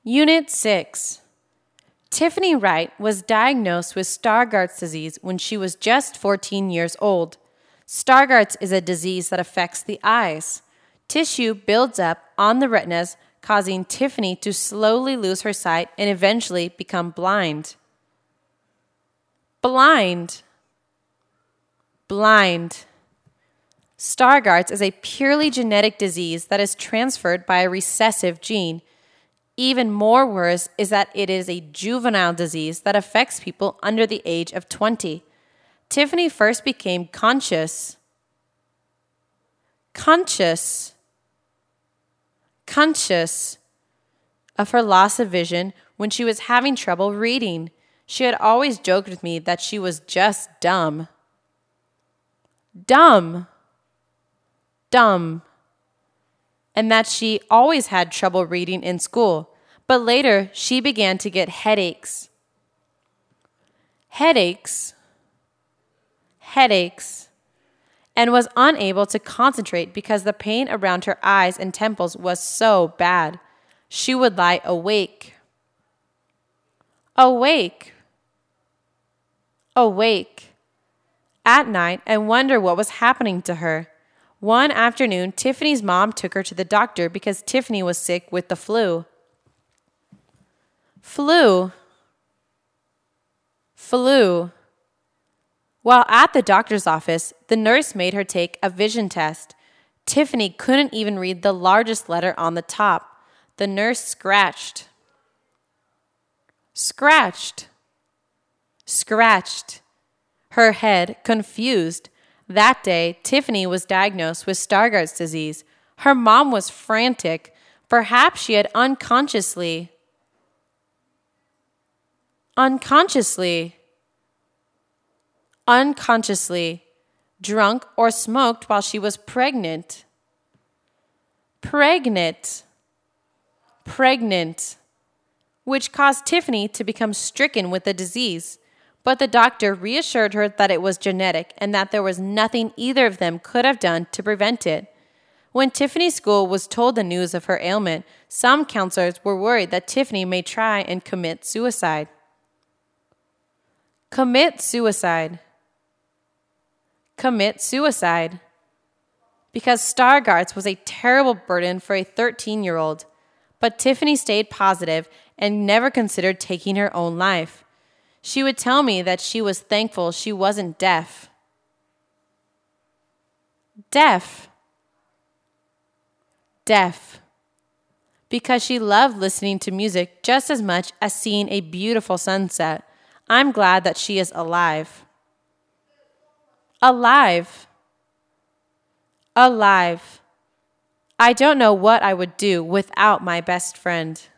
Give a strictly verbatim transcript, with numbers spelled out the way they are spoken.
Unit six. Tiffany Wright was diagnosed with Stargardt's disease when she was just fourteen years old. Stargardt's is a disease that affects the eyes. Tissue builds up on the retinas, causing Tiffany to slowly lose her sight and eventually become blind. Blind. Blind. Stargardt's is a purely genetic disease that is transferred by a recessive gene. Even more worse is that it is a juvenile disease that affects people under the age of twenty. Tiffany first became conscious. Conscious. Conscious of her loss of vision when she was having trouble reading. She had always joked with me that she was just dumb. Dumb. Dumb. And that she always had trouble reading in school. But later, she began to get headaches. Headaches. Headaches. And was unable to concentrate because the pain around her eyes and temples was so bad. She would lie awake. Awake. Awake. At night and wonder what was happening to her. One afternoon, Tiffany's mom took her to the doctor because Tiffany was sick with the flu. Flu. Flu. While at the doctor's office, the nurse made her take a vision test. Tiffany couldn't even read the largest letter on the top. The nurse scratched. Scratched. Scratched. Her head confused. That day, Tiffany was diagnosed with Stargardt's disease. Her mom was frantic. Perhaps she had unconsciously, unconsciously, unconsciously drunk or smoked while she was pregnant. Pregnant. Pregnant. Which caused Tiffany to become stricken with the disease. But the doctor reassured her that it was genetic and that there was nothing either of them could have done to prevent it. When Tiffany's school was told the news of her ailment, some counselors were worried that Tiffany may try and commit suicide. Commit suicide. Commit suicide. Because Stargardt's was a terrible burden for a thirteen-year-old. But Tiffany stayed positive and never considered taking her own life. She would tell me that she was thankful she wasn't deaf. Deaf. Deaf. Because she loved listening to music just as much as seeing a beautiful sunset. I'm glad that she is alive. Alive. Alive. I don't know what I would do without my best friend.